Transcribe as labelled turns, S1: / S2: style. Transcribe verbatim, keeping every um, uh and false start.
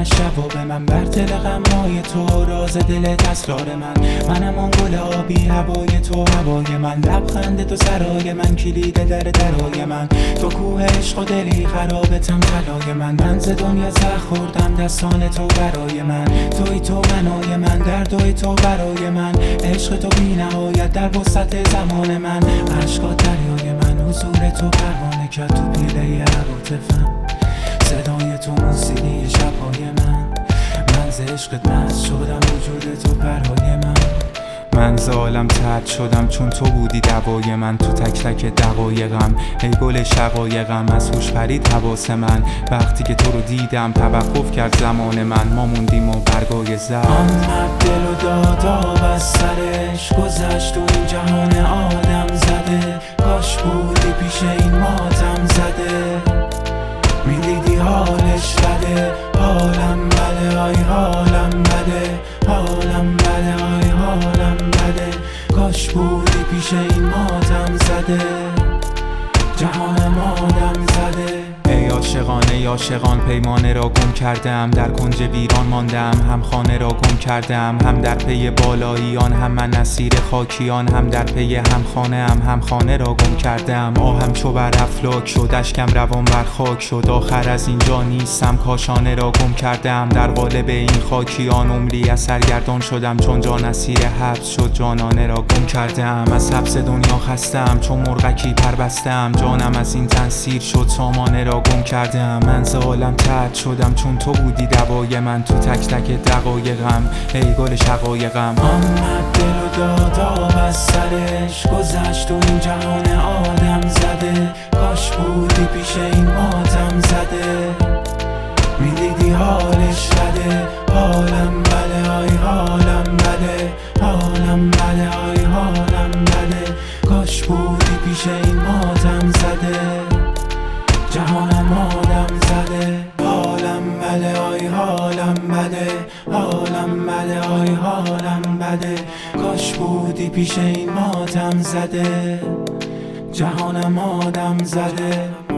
S1: از شب و به من بر دل غمهای تو، راز دلت اسرار من. منم اون گل آبی هوای تو هوای من، لبخند تو سرای من، کلید در درای من. تو کوه عشق و دلی خرابتم طلای من. من ز دنیا زخ خوردم دستان تو برای من. توی تو منای من، دردای تو برای من. عشق تو بی نهایت در وسط زمان من. عشقات دریای من، حضور تو پروانه کرد تو پیله عواطفم. صدای تو موسیقی شبهای من. من ز عشقت مست شدم، وجود تو برای من. من ز عالم طرد شدم چون تو بودی دوای من. تو تک تک دقایقم ای گل شقایقم، از هوش پرید حواس من وقتی که تو رو دیدم. توقف کرد زمان من، ما موندیم و برگای زد. آمد دل و داد از سرش، گذشت تو این جهان آدم زده. کاش بودی پیش این ماتم زده، میدیدی حالش بده. حالم بده آی حالم بده، حالم بده آی حالم بده. کاش بودی پیش این ماتم زده، جهانم آدم زده. ای عاشقان ای عاشقان پیمانه را گم کردم، در کنج ویران ماندم. هم خانه را گم کردم، هم در پی بالاییان، هم من اسیر خاکیان. هم در پی هم خانه هم هم خانه را گم کردم. آهم چو بر افلاک شد، اشکم روان بر خاک شد. آخر از اینجا نیستم، کاشانه را گم کردم. در قالب این خاکیان عمری از سرگردان شدم، چون جان اسیر حبس شد جانانه را گم کردم. از حبس دنیا خستم، چون مرغکی پر بستم. جانم از این تن سیر شد، سامانه را گم کردم. من ز عالم طرد شدم چون تو بودی دوای من. تو تک تک دقایقم ای گل شقایقم. آمد دل و داد آب از سرش، گذشت تو این جهان آدم زده. کاش بودی پیش این ماتم زده، میدیدی حالش بده. حالم بده آی حالم بده، حالم بده آی حالم بده. کاش بودی پیش این ماتم زده، جهانم آدم زده. حالم بده آی حالم بده، حالم بده آی حالم بده. کاش بودی پیش این ماتم زده، جهانم آدم زده.